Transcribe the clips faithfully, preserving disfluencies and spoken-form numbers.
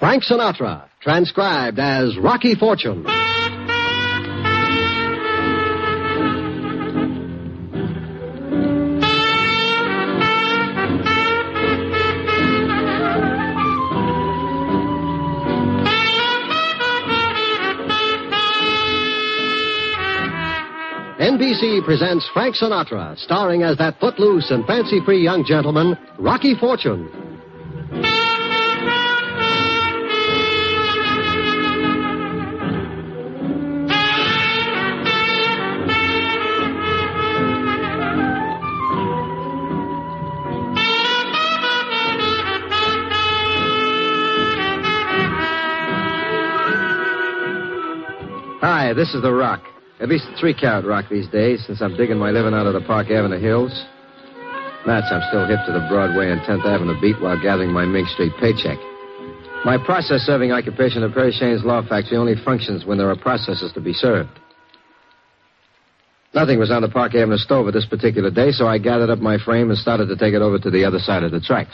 Frank Sinatra, transcribed as Rocky Fortune. N B C presents Frank Sinatra, starring as that footloose and fancy-free young gentleman, Rocky Fortune. Hi, this is The Rock. At least a three-carat rock these days, since I'm digging my living out of the Park Avenue hills. Match, I'm still hip to the Broadway and tenth Avenue beat while gathering my Mink Street paycheck. My process-serving occupation at Perry Shane's Law Factory only functions when there are processes to be served. Nothing was on the Park Avenue stove at this particular day, so I gathered up my frame and started to take it over to the other side of the tracks.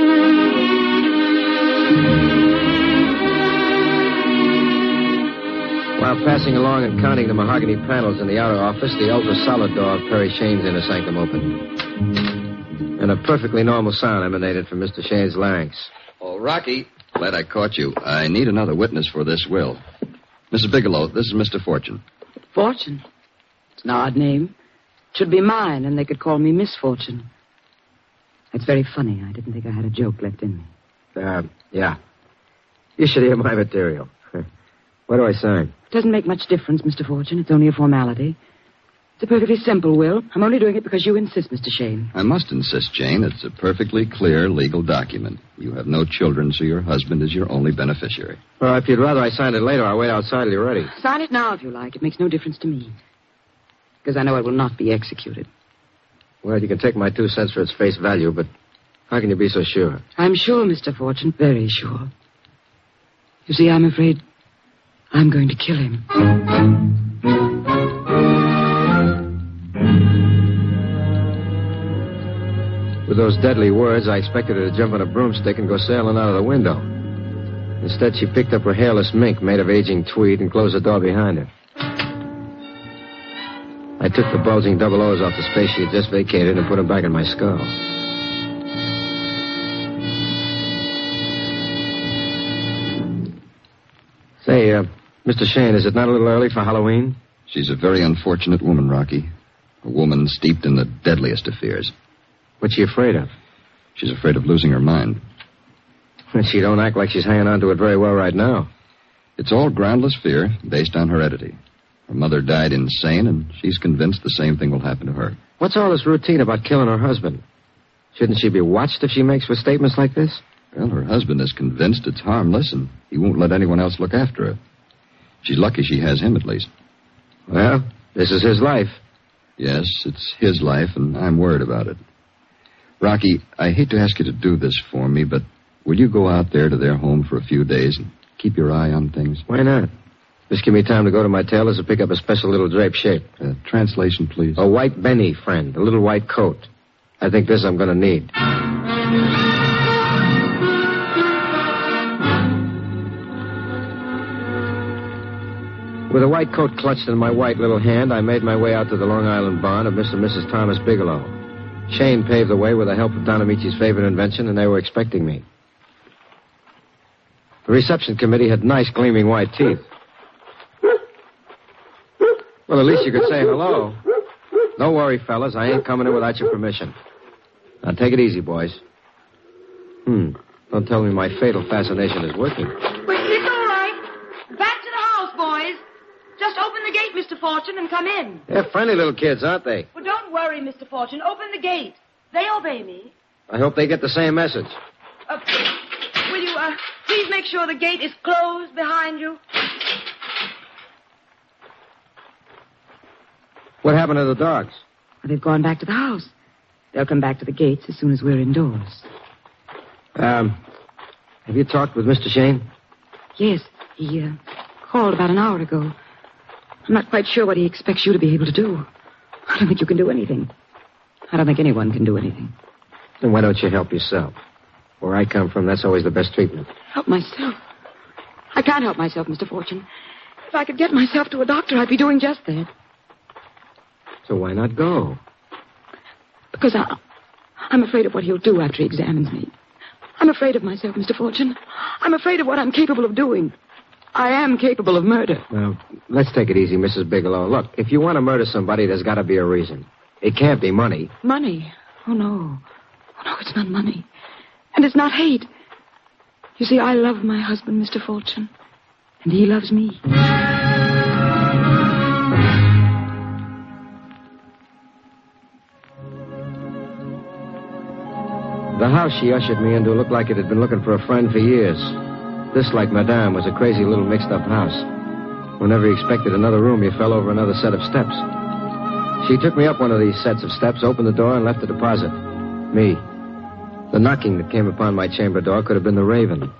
While passing along and counting the mahogany panels in the outer office, the ultra-solid door of Perry Shane's inner sanctum opened. And a perfectly normal sound emanated from Mister Shane's larynx. Oh, Rocky, glad I caught you. I need another witness for this will. Missus Bigelow, this is Mister Fortune. Fortune? It's an odd name. It should be mine, and they could call me Miss Fortune. That's very funny. I didn't think I had a joke left in me. Uh, yeah. You should hear my material. What do I sign? It doesn't make much difference, Mister Fortune. It's only a formality. It's a perfectly simple will. I'm only doing it because you insist, Mister Shane. I must insist, Jane. It's a perfectly clear legal document. You have no children, so your husband is your only beneficiary. Well, if you'd rather I signed it later, I'll wait outside till you're ready. Sign it now if you like. It makes no difference to me. Because I know it will not be executed. Well, you can take my two cents for its face value, but how can you be so sure? I'm sure, Mister Fortune, very sure. You see, I'm afraid I'm going to kill him. With those deadly words, I expected her to jump on a broomstick and go sailing out of the window. Instead, she picked up her hairless mink made of aging tweed and closed the door behind her. I took the bulging double O's off the space she had just vacated and put them back in my skull. Say, uh, Mister Shane, is it not a little early for Halloween? She's a very unfortunate woman, Rocky. A woman steeped in the deadliest of fears. What's she afraid of? She's afraid of losing her mind. She don't act like she's hanging on to it very well right now. It's all groundless fear based on heredity. Her mother died insane, and she's convinced the same thing will happen to her. What's all this routine about killing her husband? Shouldn't she be watched if she makes with statements like this? Well, her husband is convinced it's harmless, and he won't let anyone else look after her. She's lucky she has him, at least. Well, this is his life. Yes, it's his life, and I'm worried about it. Rocky, I hate to ask you to do this for me, but will you go out there to their home for a few days and keep your eye on things? Why not? Just give me time to go to my tailor's and pick up a special little drape shape. Uh, translation, please. A white Benny, friend. A little white coat. I think this I'm going to need. With a white coat clutched in my white little hand, I made my way out to the Long Island barn of Mister and Missus Thomas Bigelow. Shane paved the way with the help of Don Amici's favorite invention, and they were expecting me. The reception committee had nice, gleaming white teeth. Well, at least you could say hello. Don't worry, fellas. I ain't coming in without your permission. Now, take it easy, boys. Hmm. Don't tell me my fatal fascination is working. Well, it's all right. Back to the house, boys. Just open the gate, Mister Fortune, and come in. They're friendly little kids, aren't they? Well, don't worry, Mister Fortune. Open the gate. They obey me. I hope they get the same message. Uh, will you, uh, please make sure the gate is closed behind you? What happened to the dogs? Well, they've gone back to the house. They'll come back to the gates as soon as we're indoors. Um, have you talked with Mister Shane? Yes, he, uh, called about an hour ago. I'm not quite sure what he expects you to be able to do. I don't think you can do anything. I don't think anyone can do anything. Then why don't you help yourself? Where I come from, that's always the best treatment. Help myself? I can't help myself, Mister Fortune. If I could get myself to a doctor, I'd be doing just that. So why not go? Because I, I'm afraid of what he'll do after he examines me. I'm afraid of myself, Mister Fortune. I'm afraid of what I'm capable of doing. I am capable of murder. Now, let's take it easy, Missus Bigelow. Look, if you want to murder somebody, there's got to be a reason. It can't be money. Money? Oh, no. Oh, no, it's not money. And it's not hate. You see, I love my husband, Mister Fortune. And he loves me. The house she ushered me into looked like it had been looking for a friend for years. This, like Madame, was a crazy little mixed-up house. Whenever you expected another room, you fell over another set of steps. She took me up one of these sets of steps, opened the door, and left the deposit. Me. The knocking that came upon my chamber door could have been the raven.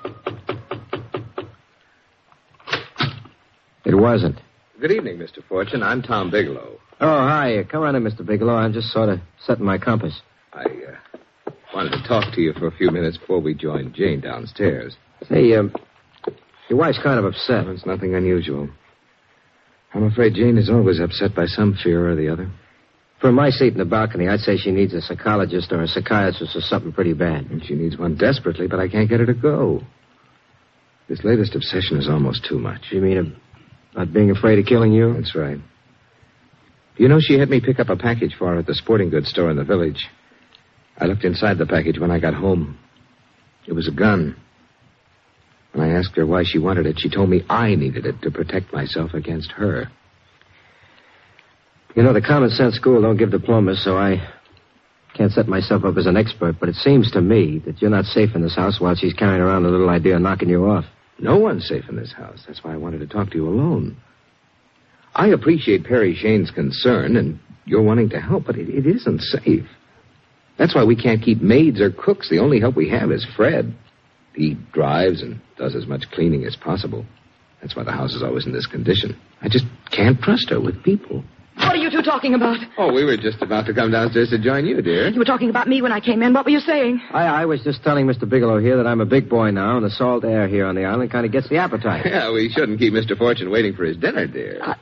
It wasn't. Good evening, Mister Fortune. I'm Tom Bigelow. Oh, hi. Come on in, Mister Bigelow. I'm just sort of setting my compass. I uh, wanted to talk to you for a few minutes before we joined Jane downstairs. Say, um, your wife's kind of upset. It's nothing unusual. I'm afraid Jane is always upset by some fear or the other. From my seat in the balcony, I'd say she needs a psychologist or a psychiatrist or something pretty bad. And she needs one desperately, but I can't get her to go. This latest obsession is almost too much. You mean about being afraid of killing you? That's right. You know, she had me pick up a package for her at the sporting goods store in the village. I looked inside the package when I got home. It was a gun. When I asked her why she wanted it, she told me I needed it to protect myself against her. You know, the common sense school don't give diplomas, so I can't set myself up as an expert, but it seems to me that you're not safe in this house while she's carrying around a little idea of knocking you off. No one's safe in this house. That's why I wanted to talk to you alone. I appreciate Perry Shane's concern, and you're wanting to help, but it, it isn't safe. That's why we can't keep maids or cooks. The only help we have is Fred. He drives and does as much cleaning as possible. That's why the house is always in this condition. I just can't trust her with people. What are you two talking about? Oh, we were just about to come downstairs to join you, dear. You were talking about me when I came in. What were you saying? I, I was just telling Mister Bigelow here that I'm a big boy now, and the salt air here on the island kind of gets the appetite. Yeah, we shouldn't keep Mister Fortune waiting for his dinner, dear. I...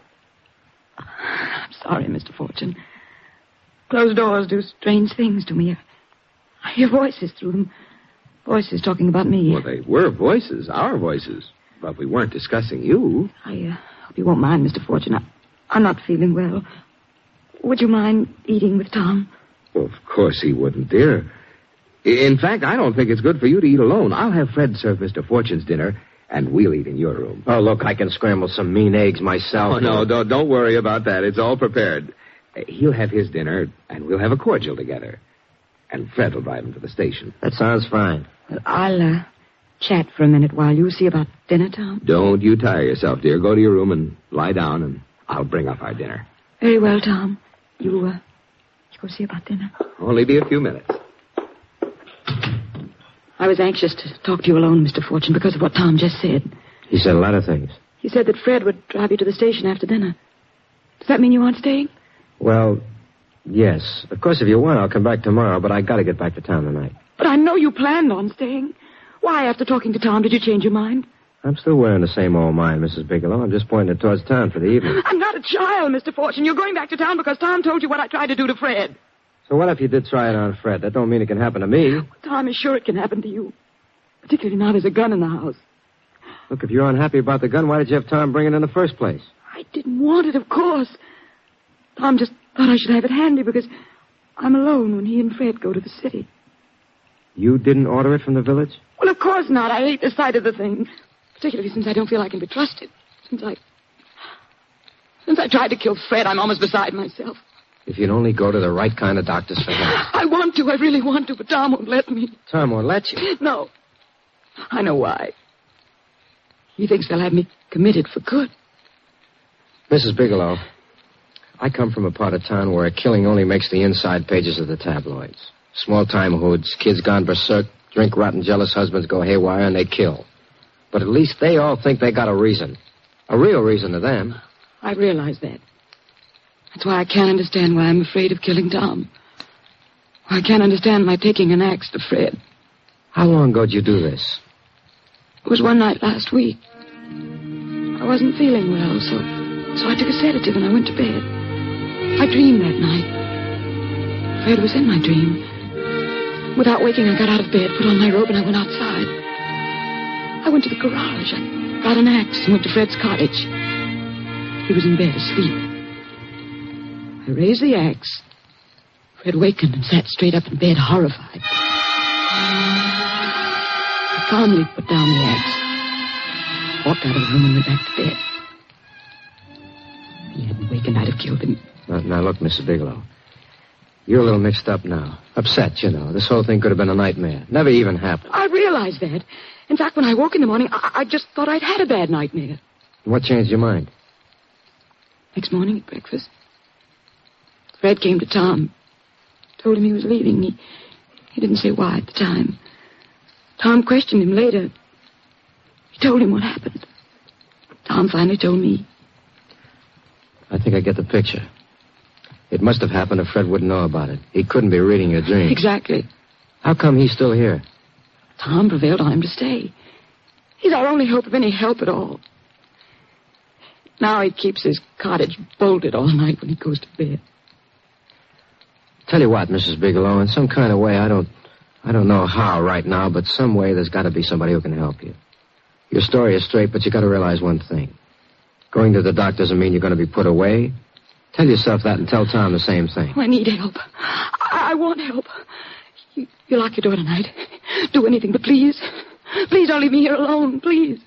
I'm sorry, Mister Fortune. Closed doors do strange things to me. I hear voices through them. Voices talking about me. Well, they were voices, our voices. But we weren't discussing you. I uh, hope you won't mind, Mister Fortune. I, I'm not feeling well. Would you mind eating with Tom? Well, of course he wouldn't, dear. In fact, I don't think it's good for you to eat alone. I'll have Fred serve Mister Fortune's dinner, and we'll eat in your room. Oh, look, I can scramble some mean eggs myself. Oh, no, don't, don't worry about that. It's all prepared. He'll have his dinner, and we'll have a cordial together. And Fred will drive him to the station. That sounds fine. Well, I'll uh, chat for a minute while you see about dinner, Tom. Don't you tire yourself, dear. Go to your room and lie down, and I'll bring up our dinner. Very well, Tom. You, uh, you go see about dinner. Only be a few minutes. I was anxious to talk to you alone, Mister Fortune, because of what Tom just said. He said a lot of things. He said that Fred would drive you to the station after dinner. Does that mean you aren't staying? Well, yes. Of course, if you want, I'll come back tomorrow, but I got to get back to town tonight. But I know you planned on staying. Why, after talking to Tom, did you change your mind? I'm still wearing the same old mind, Missus Bigelow. I'm just pointing it towards town for the evening. I'm not a child, Mister Fortune. You're going back to town because Tom told you what I tried to do to Fred. So what if you did try it on Fred? That don't mean it can happen to me. Tom is sure it can happen to you. Particularly now there's a gun in the house. Look, if you're unhappy about the gun, why did you have Tom bring it in the first place? I didn't want it, of course. Tom just thought I should have it handy because I'm alone when he and Fred go to the city. You didn't order it from the village? Well, of course not. I hate the sight of the thing. Particularly since I don't feel I can be trusted. Since I... Since I tried to kill Fred, I'm almost beside myself. If you'd only go to the right kind of doctors for that. I want to. I really want to, but Tom won't let me. Tom won't let you? No. I know why. He thinks they'll have me committed for good. Missus Bigelow, I come from a part of town where a killing only makes the inside pages of the tabloids. Small-time hoods, kids gone berserk, drink rotten jealous husbands go haywire, and they kill. But at least they all think they got a reason. A real reason to them. I realize that. That's why I can't understand why I'm afraid of killing Tom. Why I can't understand my taking an axe to Fred. How long ago did you do this? It was one night last week. I wasn't feeling well, so so I took a sedative and I went to bed. I dreamed that night. Fred was in my dream. Without waking, I got out of bed, put on my robe, and I went outside. I went to the garage. I got an axe and went to Fred's cottage. He was in bed asleep. I raised the axe. Fred wakened and sat straight up in bed, horrified. I calmly put down the axe, walked out of the room and went back to bed. If he hadn't wakened, I'd have killed him. Now, now look, Missus Bigelow. You're a little mixed up now. Upset, you know. This whole thing could have been a nightmare. Never even happened. I realized that. In fact, when I woke in the morning, I, I just thought I'd had a bad nightmare. What changed your mind? Next morning at breakfast, Fred came to Tom. Told him he was leaving. He, he didn't say why at the time. Tom questioned him later. He told him what happened. Tom finally told me. I think I get the picture. It must have happened if Fred wouldn't know about it. He couldn't be reading your dreams. Exactly. How come he's still here? Tom prevailed on him to stay. He's our only hope of any help at all. Now he keeps his cottage bolted all night when he goes to bed. Tell you what, Missus Bigelow, in some kind of way, I don't I don't know how right now, but some way there's got to be somebody who can help you. Your story is straight, but you got to realize one thing. Going to the doctor doesn't mean you're going to be put away. Tell yourself that and tell Tom the same thing. Oh, I need help. I, I want help. You, you lock your door tonight. Do anything, but please, please don't leave me here alone, please.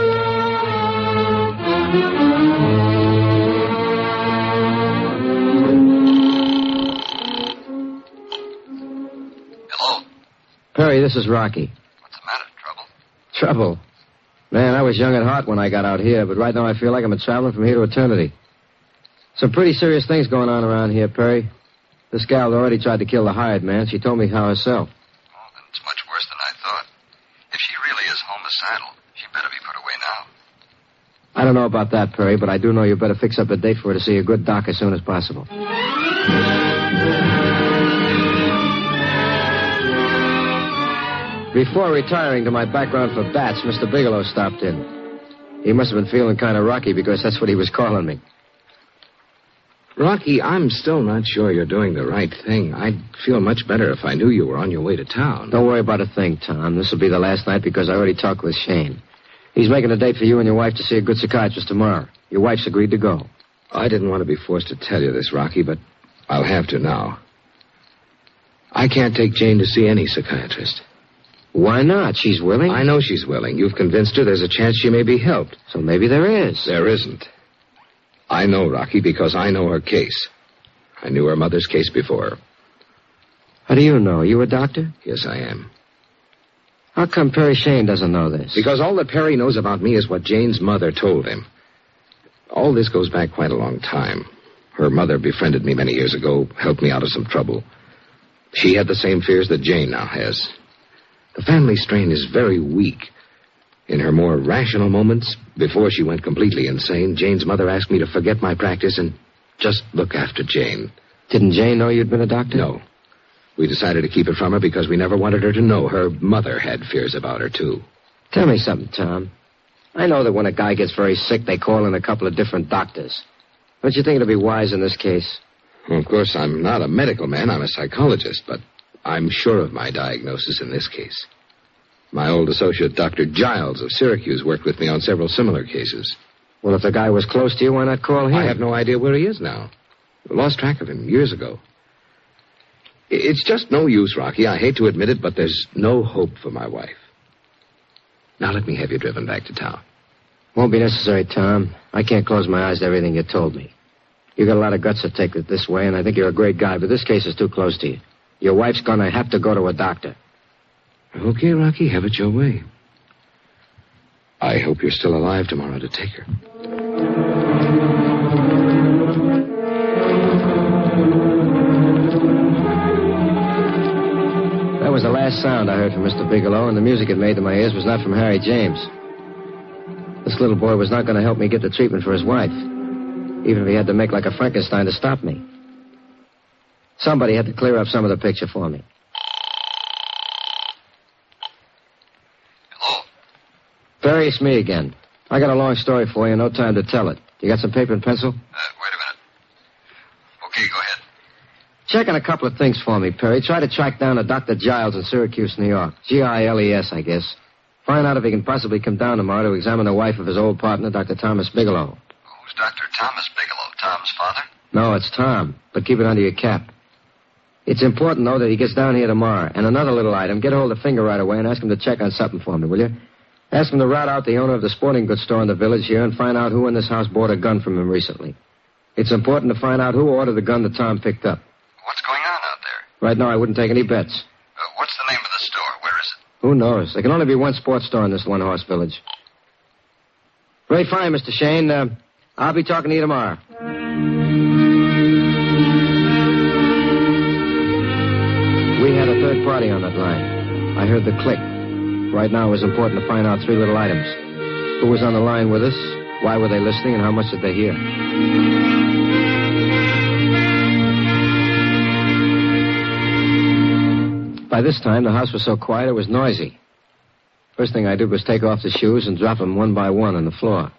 Hello? Perry, this is Rocky. What's the matter? Trouble? Trouble? Man, I was young at heart when I got out here, but right now I feel like I'm traveling from here to eternity. Some pretty serious things going on around here, Perry. This gal already tried to kill the hired man. She told me how herself. Oh, then it's much worse than I thought. If she really is homicidal, she better be put away now. I don't know about that, Perry, but I do know you better fix up a date for her to see a good doc as soon as possible. Before retiring to my background for bats, Mister Bigelow stopped in. He must have been feeling kind of rocky because that's what he was calling me. Rocky, I'm still not sure you're doing the right thing. I'd feel much better if I knew you were on your way to town. Don't worry about a thing, Tom. This will be the last night because I already talked with Shane. He's making a date for you and your wife to see a good psychiatrist tomorrow. Your wife's agreed to go. I didn't want to be forced to tell you this, Rocky, but I'll have to now. I can't take Jane to see any psychiatrist. Why not? She's willing. I know she's willing. You've convinced her there's a chance she may be helped. So maybe there is. There isn't. I know, Rocky, because I know her case. I knew her mother's case before. How do you know? You a doctor? Yes, I am. How come Perry Shane doesn't know this? Because all that Perry knows about me is what Jane's mother told him. All this goes back quite a long time. Her mother befriended me many years ago, helped me out of some trouble. She had the same fears that Jane now has. The family strain is very weak. In her more rational moments, before she went completely insane, Jane's mother asked me to forget my practice and just look after Jane. Didn't Jane know you'd been a doctor? No. We decided to keep it from her because we never wanted her to know her mother had fears about her, too. Tell me something, Tom. I know that when a guy gets very sick, they call in a couple of different doctors. Don't you think it'd be wise in this case? Well, of course, I'm not a medical man. I'm a psychologist, but I'm sure of my diagnosis in this case. My old associate, Doctor Giles of Syracuse, worked with me on several similar cases. Well, if the guy was close to you, why not call him? I have no idea where he is now. I lost track of him years ago. It's just no use, Rocky. I hate to admit it, but there's no hope for my wife. Now let me have you driven back to town. Won't be necessary, Tom. I can't close my eyes to everything you told me. You got a lot of guts to take it this way, and I think you're a great guy, but this case is too close to you. Your wife's gonna have to go to a doctor. Okay, Rocky, have it your way. I hope you're still alive tomorrow to take her. That was the last sound I heard from Mister Bigelow, and the music it made to my ears was not from Harry James. This little boy was not going to help me get the treatment for his wife, even if he had to make like a Frankenstein to stop me. Somebody had to clear up some of the picture for me. Hello? Perry, it's me again. I got a long story for you. No time to tell it. You got some paper and pencil? Uh, wait a minute. Okay, go ahead. Check on a couple of things for me, Perry. Try to track down a Doctor Giles in Syracuse, New York. G I L E S, I guess. Find out if he can possibly come down tomorrow to examine the wife of his old partner, Doctor Thomas Bigelow. Who's Doctor Thomas Bigelow? Tom's father? No, it's Tom, but keep it under your cap. It's important, though, that he gets down here tomorrow. And another little item, get hold of Finger right away and ask him to check on something for me, will you? Ask him to rout out the owner of the sporting goods store in the village here and find out who in this house bought a gun from him recently. It's important to find out who ordered the gun that Tom picked up. What's going on out there? Right now, I wouldn't take any bets. Uh, what's the name of the store? Where is it? Who knows? There can only be one sports store in this one-horse village. Very fine, Mister Shane. Uh, I'll be talking to you tomorrow. We had a third party on that line. I heard the click. Right now, it was important to find out three little items. Who was on the line with us? Why were they listening? And how much did they hear? By this time, the house was so quiet it was noisy. First thing I did was take off the shoes and drop them one by one on the floor.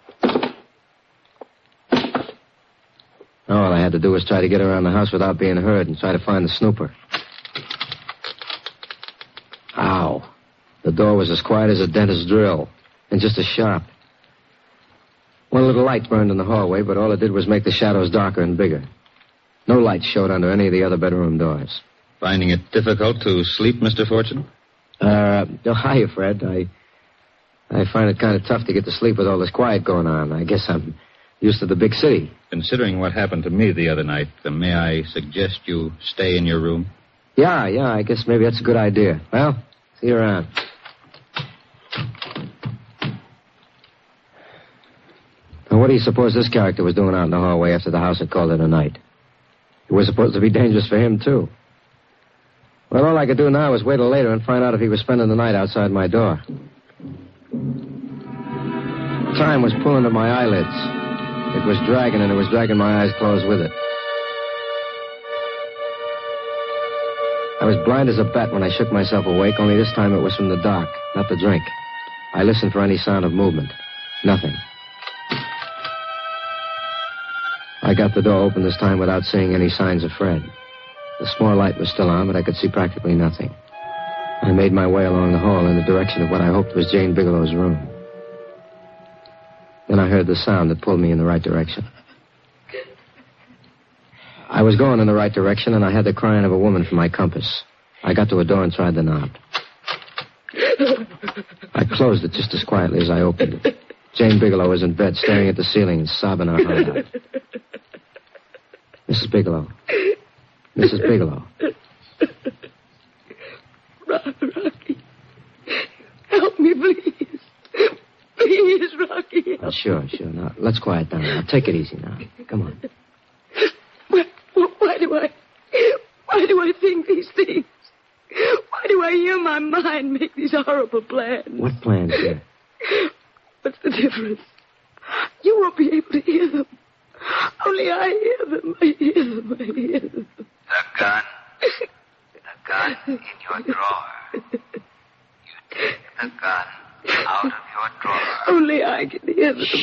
All I had to do was try to get around the house without being heard and try to find the snooper. Ow. The door was as quiet as a dentist's drill, and just as sharp. One little light burned in the hallway, but all it did was make the shadows darker and bigger. No light showed under any of the other bedroom doors. Finding it difficult to sleep, Mister Fortune? Uh, oh, hiya, Fred. I, I find it kind of tough to get to sleep with all this quiet going on. I guess I'm used to the big city. Considering what happened to me the other night, uh, may I suggest you stay in your room? Yeah, yeah, I guess maybe that's a good idea. Well, see you around. Now, what do you suppose this character was doing out in the hallway after the house had called it a night? It was supposed to be dangerous for him, too. Well, all I could do now was wait till later and find out if he was spending the night outside my door. Time was pulling at my eyelids. It was dragging, and it was dragging my eyes closed with it. I was blind as a bat when I shook myself awake, only this time it was from the dark, not the drink. I listened for any sound of movement. Nothing. I got the door open this time without seeing any signs of Fred. The small light was still on, but I could see practically nothing. I made my way along the hall in the direction of what I hoped was Jane Bigelow's room. Then I heard the sound that pulled me in the right direction. I was going in the right direction, and I had the crying of a woman for my compass. I got to a door and tried the knob. I closed it just as quietly as I opened it. Jane Bigelow was in bed, staring at the ceiling and sobbing her heart out. Missus Bigelow. Missus Bigelow. Rocky. Help me, please. Please, Rocky. Oh, sure, sure. Now, let's quiet down. Now, take it easy now. Come on. Why, why do I... Why do I think these things? Why do I hear my mind make these horrible plans? What plans, dear? What's the difference? You won't be able to hear them. Only I hear them. I hear them. I hear them. The gun. The gun in your drawer. You take the gun out of your drawer. Only I can hear them.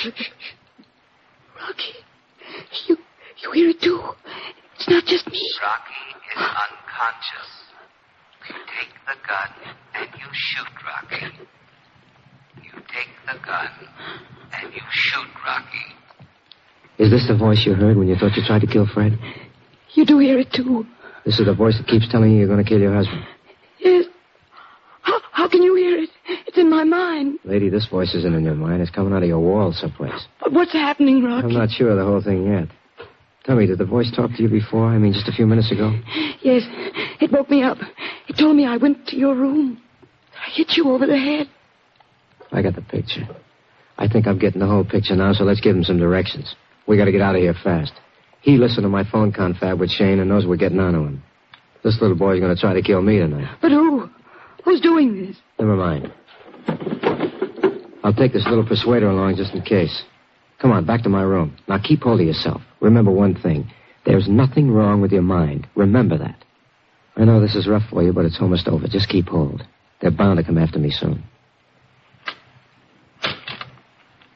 Rocky, you, you hear it too. It's not just me. Rocky is unconscious. You take the gun and you shoot Rocky. You take the gun and you shoot Rocky. Is this the voice you heard when you thought you tried to kill Fred? You do hear it, too. This is the voice that keeps telling you you're going to kill your husband. Yes. How, how can you hear it? It's in my mind. Lady, this voice isn't in your mind. It's coming out of your wall someplace. But what's happening, Rocky? I'm not sure of the whole thing yet. Tell me, did the voice talk to you before? I mean, just a few minutes ago? Yes. It woke me up. It told me I went to your room. I hit you over the head. I got the picture. I think I'm getting the whole picture now, so let's give him some directions. We got to get out of here fast. He listened to my phone confab with Shane and knows we're getting on to him. This little boy's going to try to kill me tonight. But who? Who's doing this? Never mind. I'll take this little persuader along just in case. Come on, back to my room. Now keep hold of yourself. Remember one thing. There's nothing wrong with your mind. Remember that. I know this is rough for you, but it's almost over. Just keep hold. They're bound to come after me soon.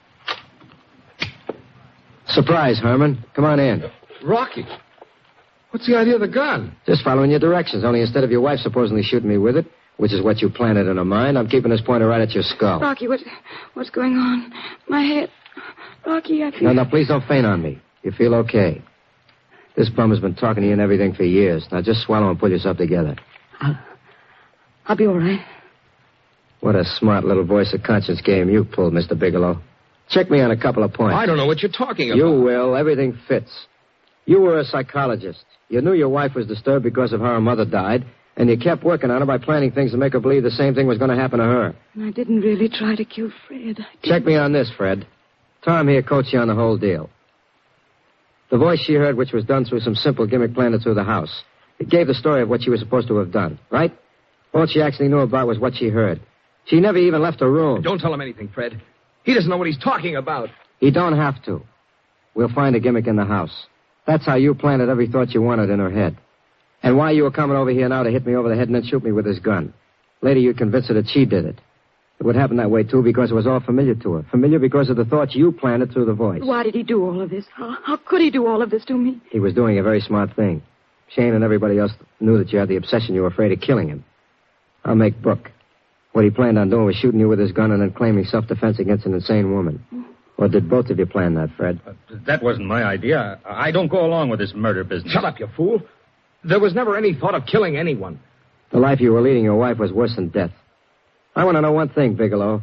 Surprise, Herman. Come on in. Rocky, what's the idea of the gun? Just following your directions, only instead of your wife supposedly shooting me with it, which is what you planted in her mind, I'm keeping this pointer right at your skull. Rocky, what, what's going on? My head. Rocky, I feel... No, no, please don't faint on me. You feel okay. This bum has been talking to you and everything for years. Now just swallow and pull yourself together. I'll, I'll be all right. What a smart little voice of conscience game you pulled, Mister Bigelow. Check me on a couple of points. I don't know what you're talking about. You will. Everything fits. You were a psychologist. You knew your wife was disturbed because of how her mother died, and you kept working on her by planning things to make her believe the same thing was going to happen to her. And I didn't really try to kill Fred. Check me on this, Fred. Tom here coached you on the whole deal. The voice she heard, which was done through some simple gimmick planted through the house, it gave the story of what she was supposed to have done, right? All she actually knew about was what she heard. She never even left her room. Don't tell him anything, Fred. He doesn't know what he's talking about. He don't have to. We'll find a gimmick in the house. That's how you planted every thought you wanted in her head. And why you were coming over here now to hit me over the head and then shoot me with his gun. Later you'd convince her that she did it. It would happen that way, too, because it was all familiar to her. Familiar because of the thoughts you planted through the voice. Why did he do all of this? How, how could he do all of this to me? He was doing a very smart thing. Shane and everybody else knew that you had the obsession you were afraid of killing him. I'll make book. What he planned on doing was shooting you with his gun and then claiming self-defense against an insane woman. Or did both of you plan that, Fred? Uh, that wasn't my idea. I, I don't go along with this murder business. Shut up, you fool. There was never any thought of killing anyone. The life you were leading your wife was worse than death. I want to know one thing, Bigelow.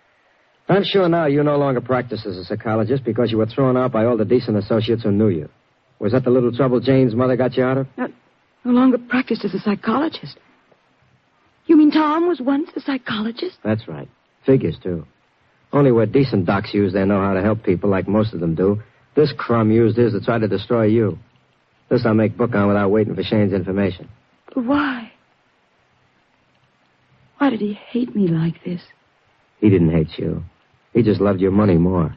I'm sure now you no longer practice as a psychologist because you were thrown out by all the decent associates who knew you. Was that the little trouble Jane's mother got you out of? No, no longer practiced as a psychologist. You mean Tom was once a psychologist? That's right. Figures, too. Only where decent docs use their know how to help people like most of them do. This crumb used his to try to destroy you. This I'll make book on without waiting for Shane's information. But why? Why did he hate me like this? He didn't hate you. He just loved your money more.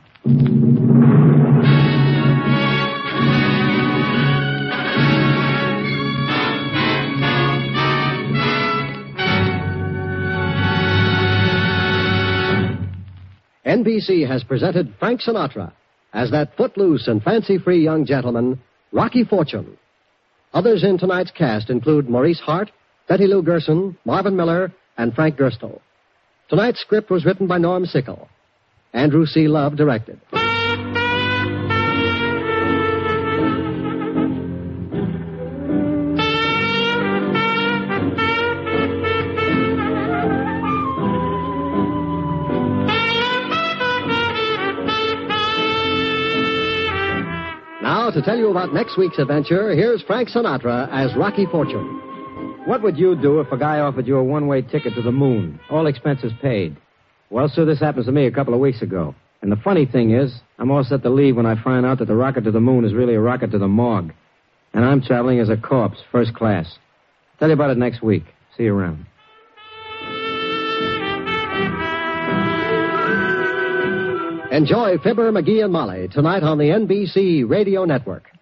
N B C has presented Frank Sinatra as that footloose and fancy-free young gentleman, Rocky Fortune. Others in tonight's cast include Maurice Hart, Betty Lou Gerson, Marvin Miller, and Frank Gerstle. Tonight's script was written by Norm Sickle. Andrew C. Love directed. Now, to tell you about next week's adventure, here's Frank Sinatra as Rocky Fortune. What would you do if a guy offered you a one-way ticket to the moon, all expenses paid? Well, sir, this happened to me a couple of weeks ago. And the funny thing is, I'm all set to leave when I find out that the rocket to the moon is really a rocket to the morgue. And I'm traveling as a corpse, first class. Tell you about it next week. See you around. Enjoy Fibber, McGee, and Molly tonight on the N B C Radio Network.